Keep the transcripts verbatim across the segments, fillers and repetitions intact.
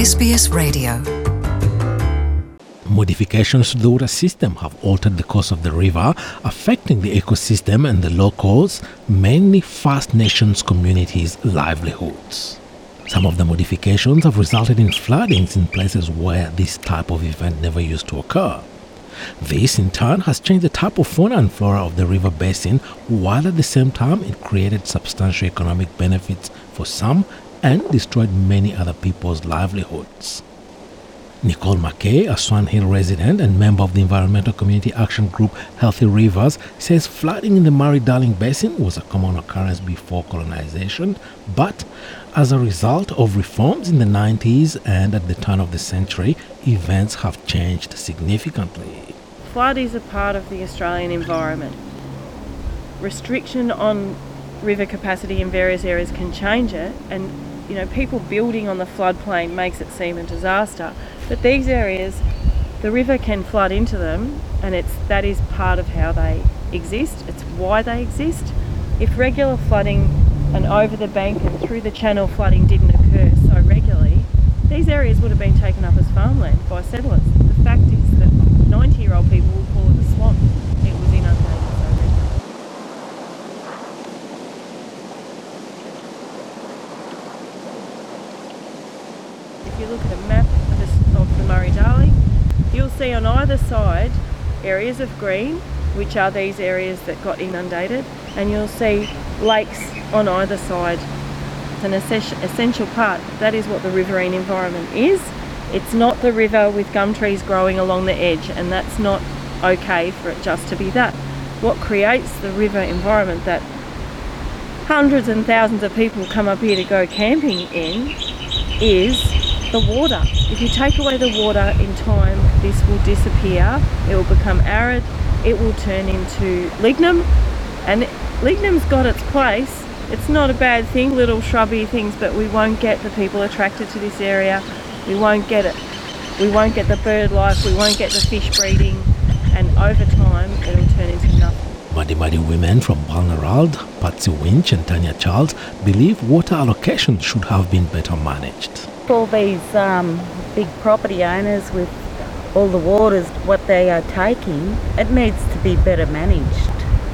S B S Radio. Modifications to the water system have altered the course of the river, affecting the ecosystem and the locals, mainly First Nations communities' livelihoods. Some of the modifications have resulted in floodings in places where this type of event never used to occur. This, in turn, has changed the type of fauna and flora of the river basin, while at the same time it created substantial economic benefits for some and destroyed many other people's livelihoods. Nicole McKay, a Swan Hill resident and member of the environmental community action group Healthy Rivers, says flooding in the Murray-Darling Basin was a common occurrence before colonization, but as a result of reforms in the nineties and at the turn of the century, events have changed significantly. Flood is a part of the Australian environment. Restriction on river capacity in various areas can change it, and you know, people building on the floodplain makes it seem a disaster. But these areas, the river can flood into them, and it's that is part of how they exist. It's why they exist. If regular flooding and over the bank and through the channel flooding didn't occur so regularly, these areas would have been taken up as farmland by settlers. The fact is that ninety-year-old people will call it a swamp. It was inundated so regularly. If you look at a map of the, of the Murray-Darling, you'll see on either side areas of green, which are these areas that got inundated, and you'll see lakes on either side. It's an essential part. That is what the riverine environment is. It's not the river with gum trees growing along the edge, and that's not okay for it just to be that. What creates the river environment that hundreds and thousands of people come up here to go camping in is the water. If you take away the water in time, this will disappear. It will become arid. It will turn into lignum, and lignum's got its place. It's not a bad thing, little shrubby things, but we won't get the people attracted to this area. We won't get it. We won't get the bird life. We won't get the fish breeding, and over time, it'll turn into nothing. Muddy Muddy women from Balnarald, Patsy Winch and Tanya Charles believe water allocation should have been better managed. All these um, big property owners with all the waters, what they are taking, it needs to be better managed.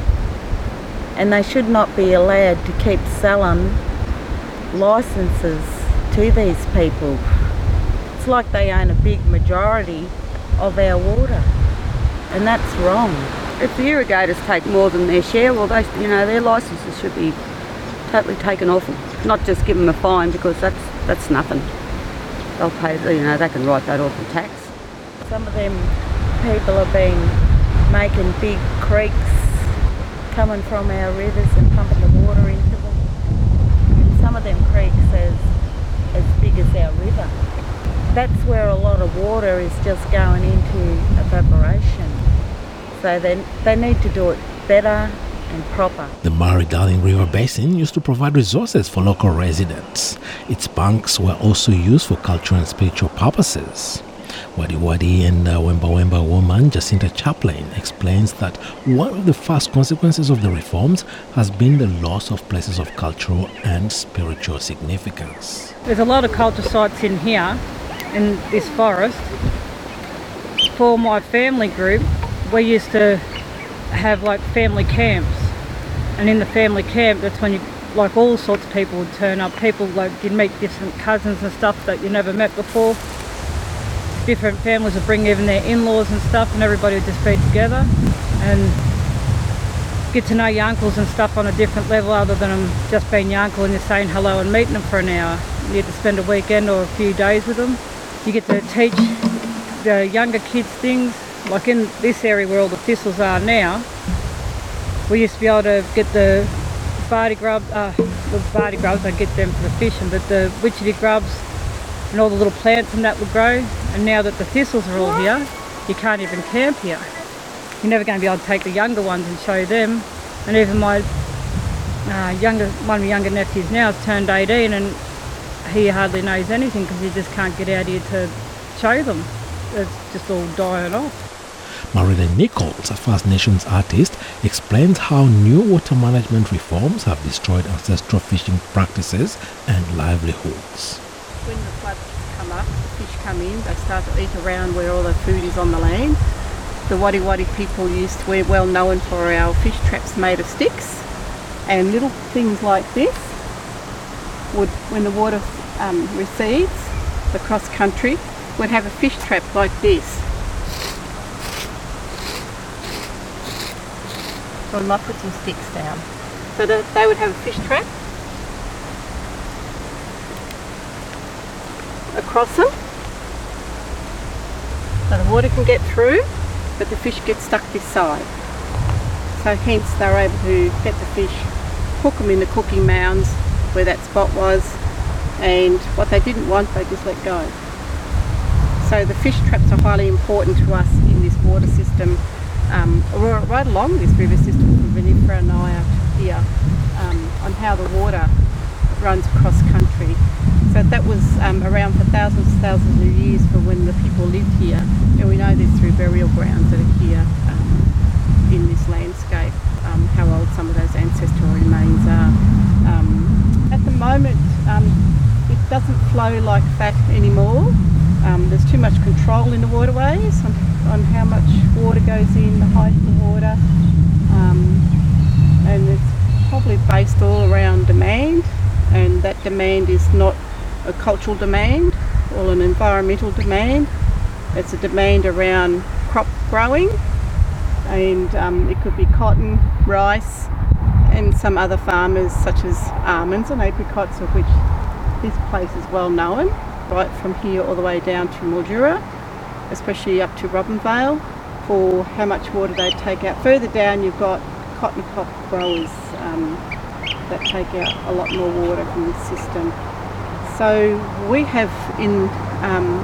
And they should not be allowed to keep selling licences to these people. It's like they own a big majority of our water, and that's wrong. If the irrigators take more than their share, well, they, you know, their licences should be totally taken off them. Not just give them a fine, because that's that's nothing. They'll pay, you know, they can write that off in tax. Some of them people have been making big creeks coming from our rivers and pumping the water into them. And some of them creeks as as big as our river. That's where a lot of water is just going into evaporation. So they, they need to do it better and proper. The Murray-Darling River Basin used to provide resources for local residents. Its banks were also used for cultural and spiritual purposes. Wadi Wadi and uh, Wemba Wemba woman Jacinta Chaplin explains that one of the first consequences of the reforms has been the loss of places of cultural and spiritual significance. There's a lot of culture sites in here, in this forest. For my family group, we used to have like family camps, and in the family camp, that's when you, like all sorts of people would turn up. People like you'd meet different cousins and stuff that you never met before. Different families would bring even their in-laws and stuff, and everybody would just be together and get to know your uncles and stuff on a different level, other than them just being your uncle and you're saying hello and meeting them for an hour. You get to spend a weekend or a few days with them. You get to teach the younger kids things. Like in this area where all the thistles are now, we used to be able to get the barty grubs, uh, the barty grubs, I'd get them for the fishing, but the witchetty grubs and all the little plants and that would grow. And now that the thistles are all here, you can't even camp here. You're never going to be able to take the younger ones and show them. And even my uh, younger, one of my younger nephews now has turned eighteen, and he hardly knows anything because he just can't get out here to show them. It's just all dying off. Marilla Nichols, a First Nations artist, explains how new water management reforms have destroyed ancestral fishing practices and livelihoods. When the floods come up, the fish come in, they start to eat around where all the food is on the land. The Wadi Wadi people used, we're well known for our fish traps made of sticks, and little things like this would, when the water um, recedes across country, would have a fish trap like this. So I might put some sticks down. So that they would have a fish trap across them, so the water can get through, but the fish get stuck this side. So hence they're able to get the fish, hook them in the cooking mounds where that spot was, and what they didn't want they just let go. So the fish traps are highly important to us in this water system, um, right along this river system from Vinifera and Naya here, um, on how the water runs across country. So that was um, around for thousands and thousands of years for when the people lived here, and we know this through burial grounds that are here um, in this landscape, um, how old some of those ancestral remains are. Um, at the moment um, it doesn't flow like that anymore. Um, there's too much control in the waterways on, on how much water goes in, the height of the water, um, and it's probably based all around demand, and that demand is not a cultural demand or an environmental demand. It's a demand around crop growing, and um, it could be cotton, rice, and some other farmers such as almonds and apricots, of which this place is well known, right from here all the way down to Mildura, especially up to Robinvale, for how much water they take out. Further down you've got cotton crop growers um, that take out a lot more water from this system. So we have, in um,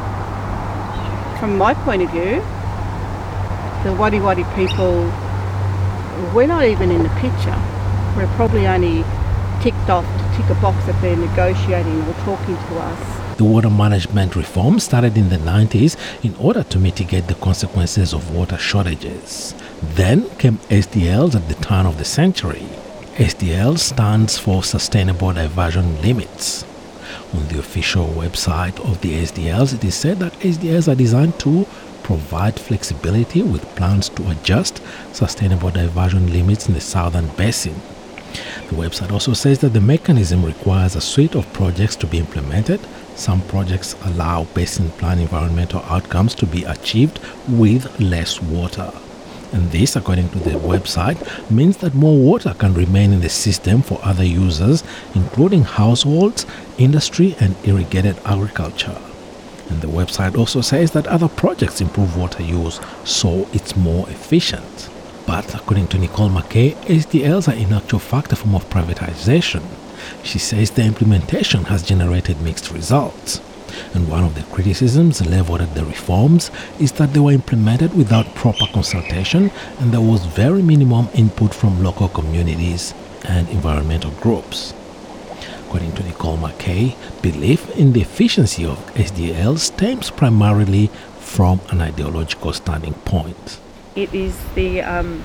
from my point of view, the Wadi Wadi people, we're not even in the picture. We're probably only ticked off to tick a box that they're negotiating or talking to us. The water management reform started in the nineties in order to mitigate the consequences of water shortages. Then came S D Ls at the turn of the century. S D L stands for Sustainable Diversion Limits. On the official website of the S D Ls, it is said that S D Ls are designed to provide flexibility with plans to adjust sustainable diversion limits in the southern basin. The website also says that the mechanism requires a suite of projects to be implemented. Some projects allow basin plan environmental outcomes to be achieved with less water. And this, according to the website, means that more water can remain in the system for other users, including households, industry, and irrigated agriculture. And the website also says that other projects improve water use, so it's more efficient. But according to Nicole McKay, S D Ls are in actual fact a form of privatization. She says the implementation has generated mixed results. And one of the criticisms leveled at the reforms is that they were implemented without proper consultation, and there was very minimum input from local communities and environmental groups. According to Nicole McKay, belief in the efficiency of S D Ls stems primarily from an ideological standing point. It is the um,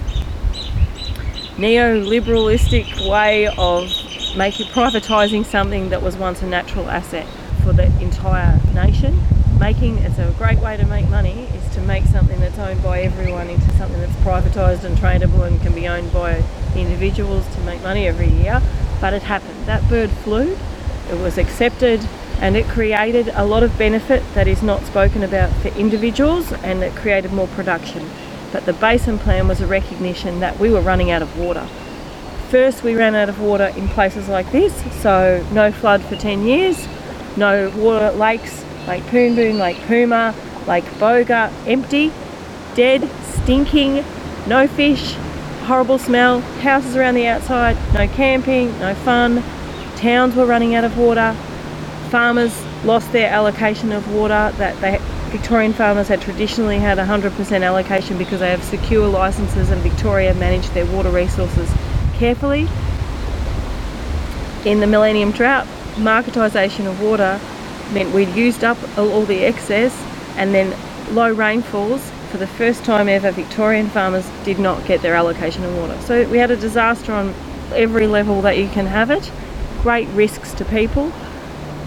neoliberalistic way of making privatising something that was once a natural asset for the entire nation. Making it's a great way to make money is to make something that's owned by everyone into something that's privatised and tradable and can be owned by individuals to make money every year. But it happened. That bird flew, it was accepted, and it created a lot of benefit that is not spoken about for individuals, and it created more production. But the basin plan was a recognition that we were running out of water. First we ran out of water in places like this, so no flood for ten years, no water lakes, Lake Poonboon, Lake Puma, Lake Boga, empty, dead, stinking, no fish, horrible smell, houses around the outside, no camping, no fun, towns were running out of water, farmers lost their allocation of water that they Victorian farmers had traditionally had one hundred percent allocation because they have secure licences and Victoria managed their water resources carefully. In the Millennium Drought, marketisation of water meant we'd used up all the excess, and then low rainfalls. For the first time ever, Victorian farmers did not get their allocation of water. So we had a disaster on every level that you can have it. Great risks to people.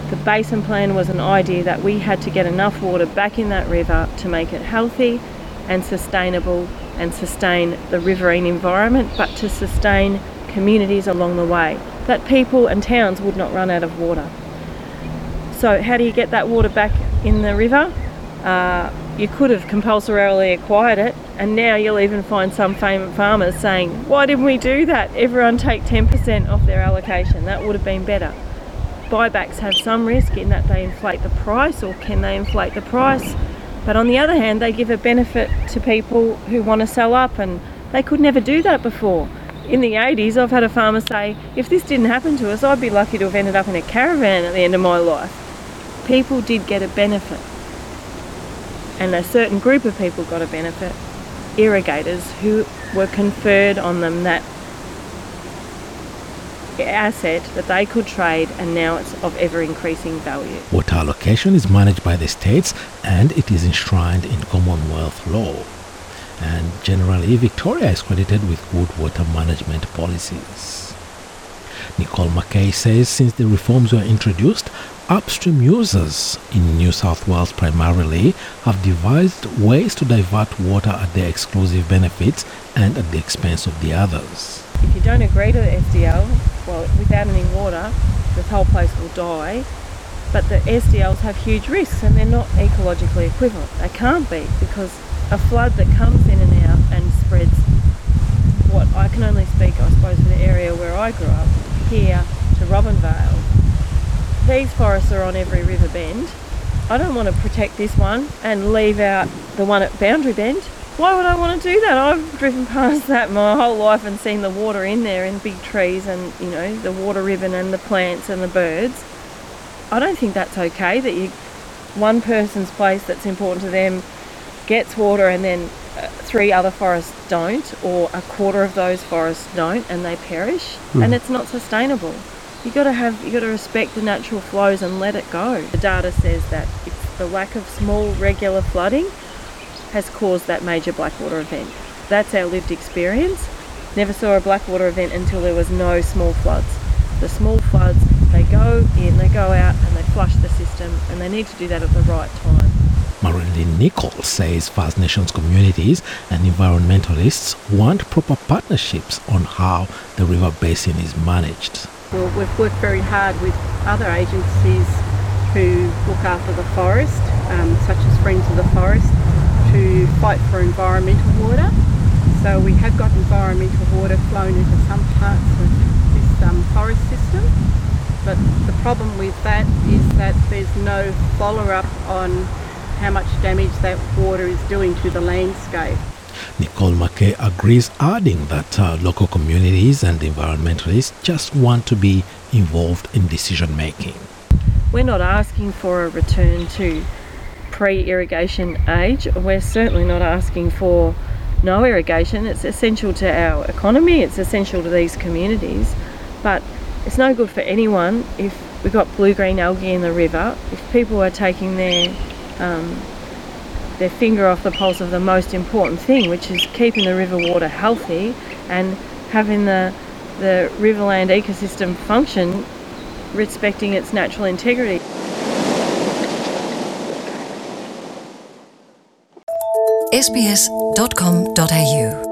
The basin plan was an idea that we had to get enough water back in that river to make it healthy and sustainable and sustain the riverine environment, but to sustain communities along the way, that people and towns would not run out of water. So how do you get that water back in the river? Uh, you could have compulsorily acquired it, and now you'll even find some famous farmers saying, why didn't we do that? Everyone take ten percent off their allocation. That would have been better. Buybacks have some risk in that they inflate the price, or can they inflate the price? But on the other hand, they give a benefit to people who want to sell up, and they could never do that before. In the eighties, I've had a farmer say, if this didn't happen to us, I'd be lucky to have ended up in a caravan at the end of my life. People did get a benefit. And a certain group of people got a benefit. Irrigators who were conferred on them that asset that they could trade, and now it's of ever increasing value. Water allocation is managed by the states and it is enshrined in Commonwealth law. And generally, Victoria is credited with good water management policies. Nicole Mackay says since the reforms were introduced, upstream users in New South Wales primarily have devised ways to divert water at their exclusive benefits and at the expense of the others. If you don't agree to the S D L, well, without any water, the whole place will die. But the S D Ls have huge risks and they're not ecologically equivalent. They can't be, because a flood that comes in and out and spreads, what I can only speak, I suppose, for the area where I grew up, here to Robinvale. These forests are on every river bend. I don't want to protect this one and leave out the one at Boundary Bend. Why would I want to do that? I've driven past that my whole life and seen the water in there and big trees and, you know, the water ribbon and the plants and the birds. I don't think that's okay that you, one person's place that's important to them gets water and then uh, three other forests don't, or a quarter of those forests don't, and they perish. Mm. And it's not sustainable. You got to have, you got to respect the natural flows and let it go. The data says that it's the lack of small regular flooding has caused that major blackwater event. That's our lived experience. Never saw a blackwater event until there was no small floods. The small floods, they go in, they go out and they flush the system, and they need to do that at the right time. Marilyn Nichols says First Nations communities and environmentalists want proper partnerships on how the river basin is managed. Well, we've worked very hard with other agencies who look after the forest, um, such as Friends of the Forest, to fight for environmental water. So we have got environmental water flowing into some parts of this um, forest system, but the problem with that is that there's no follow-up on how much damage that water is doing to the landscape. Nicole Mackay agrees, adding that uh, local communities and environmentalists just want to be involved in decision making. We're not asking for a return to pre-irrigation age. We're certainly not asking for no irrigation. It's essential to our economy, it's essential to these communities, but it's no good for anyone if we've got blue-green algae in the river, if people are taking their um, their finger off the pulse of the most important thing, which is keeping the river water healthy and having the the riverland ecosystem function, respecting its natural integrity. s b s dot com dot a u